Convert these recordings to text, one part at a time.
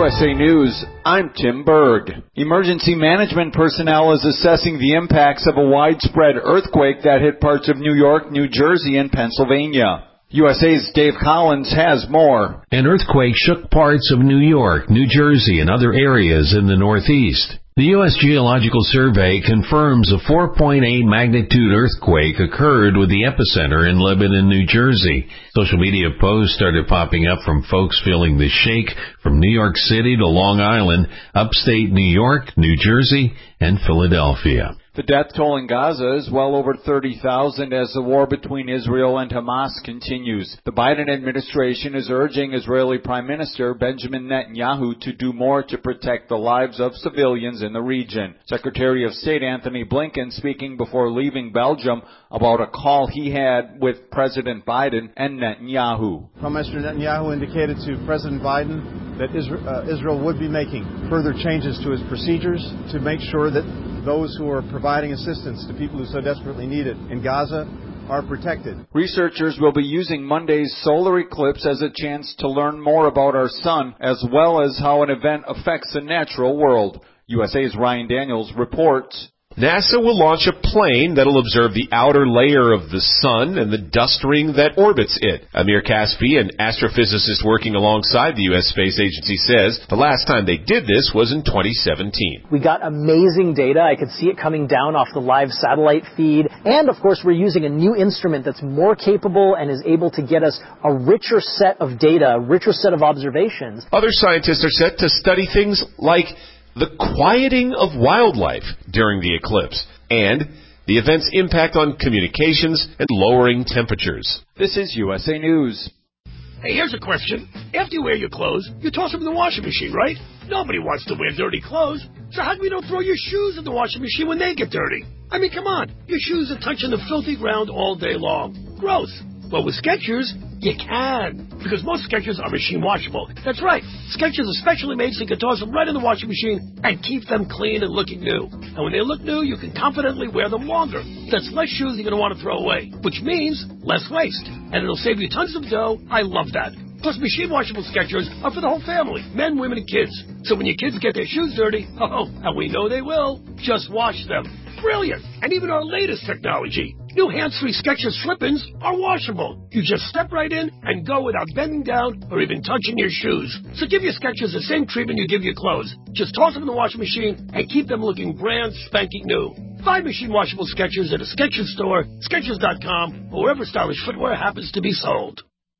USA News, I'm Tim Berg. Emergency management personnel is assessing the impacts of a widespread earthquake that hit parts of New York, New Jersey, and Pennsylvania. USA's Dave Collins has more. An earthquake shook parts of New York, New Jersey, and other areas in the Northeast. The U.S. Geological Survey confirms a 4.8 magnitude earthquake occurred with the epicenter in Lebanon, New Jersey. Social media posts started popping up from folks feeling the shake from New York City to Long Island, upstate New York, New Jersey, and Philadelphia. The death toll in Gaza is well over 30,000 as the war between Israel and Hamas continues. The Biden administration is urging Israeli Prime Minister Benjamin Netanyahu to do more to protect the lives of civilians in the region. Secretary of State Antony Blinken speaking before leaving Belgium about a call he had with President Biden and Netanyahu. Prime Minister Netanyahu indicated to President Biden that Israel would be making further changes to its procedures to make sure that those who are providing assistance to people who so desperately need it in Gaza are protected. Researchers will be using Monday's solar eclipse as a chance to learn more about our sun, as well as how an event affects the natural world. USA's Ryan Daniels reports. NASA will launch a plane that'll observe the outer layer of the sun and the dust ring that orbits it. Amir Kaspi, an astrophysicist working alongside the U.S. Space Agency, says the last time they did this was in 2017. We got amazing data. I could see it coming down off the live satellite feed. And, of course, we're using a new instrument that's more capable and is able to get us a richer set of data, a richer set of observations. Other scientists are set to study things like the quieting of wildlife during the eclipse, and the event's impact on communications and lowering temperatures. This is USA News. Hey, here's a question. After you wear your clothes, you toss them in the washing machine, right? Nobody wants to wear dirty clothes. So how come you don't throw your shoes in the washing machine when they get dirty? I mean, come on. Your shoes are touching the filthy ground all day long. Gross. Well, with Skechers, you can, because most Skechers are machine washable. That's right. Skechers are specially made so you can toss them right in the washing machine and keep them clean and looking new. And when they look new, you can confidently wear them longer. That's less shoes you're going to want to throw away, which means less waste. And it'll save you tons of dough. I love that. Plus, machine washable Skechers are for the whole family, men, women, and kids. So when your kids get their shoes dirty, and we know they will, just wash them. Brilliant. And even our latest technology. New hands-free Skechers slip-ins are washable. You just step right in and go without bending down or even touching your shoes. So give your Skechers the same treatment you give your clothes. Just toss them in the washing machine and keep them looking brand spanking new. Find machine washable Skechers at a Skechers store, Skechers.com, or wherever stylish footwear happens to be sold.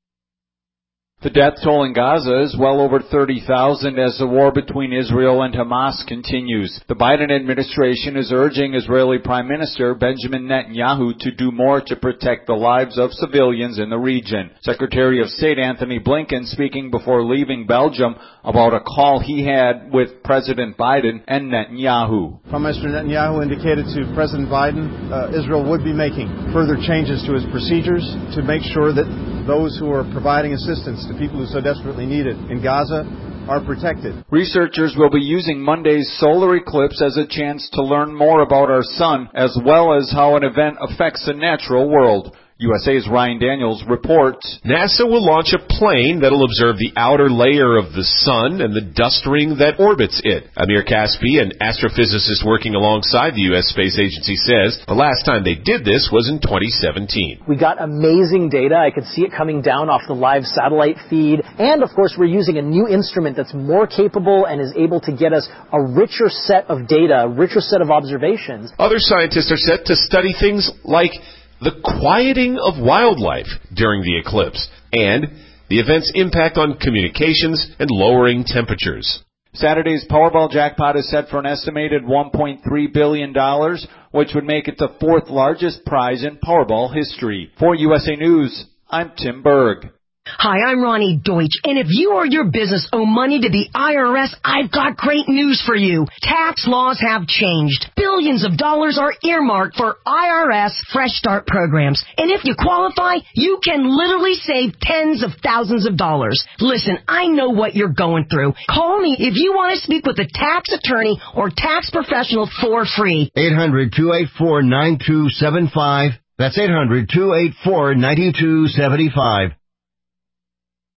The death toll in Gaza is well over 30,000 as the war between Israel and Hamas continues. The Biden administration is urging Israeli Prime Minister Benjamin Netanyahu to do more to protect the lives of civilians in the region. Secretary of State Antony Blinken speaking before leaving Belgium about a call he had with President Biden and Netanyahu. Prime Minister Netanyahu indicated to President Biden Israel would be making further changes to its procedures to make sure that those who are providing assistance to people who so desperately need it in Gaza are protected. Researchers will be using Monday's solar eclipse as a chance to learn more about our sun, as well as how an event affects the natural world. USA's Ryan Daniels reports. NASA will launch a plane that'll observe the outer layer of the sun and the dust ring that orbits it. Amir Kaspi, an astrophysicist working alongside the U.S. Space Agency, says the last time they did this was in 2017. We got amazing data. I could see it coming down off the live satellite feed. And, of course, we're using a new instrument that's more capable and is able to get us a richer set of data, a richer set of observations. Other scientists are set to study things like the quieting of wildlife during the eclipse, and the event's impact on communications and lowering temperatures. Saturday's Powerball jackpot is set for an estimated $1.3 billion, which would make it the fourth largest prize in Powerball history. For USA News, I'm Tim Berg. Hi, I'm Ronnie Deutsch, and if you or your business owe money to the IRS, I've got great news for you. Tax laws have changed. Billions of dollars are earmarked for IRS Fresh Start programs, and if you qualify, you can literally save tens of thousands of dollars. Listen, I know what you're going through. Call me if you want to speak with a tax attorney or tax professional for free. 800-284-9275. That's 800-284-9275.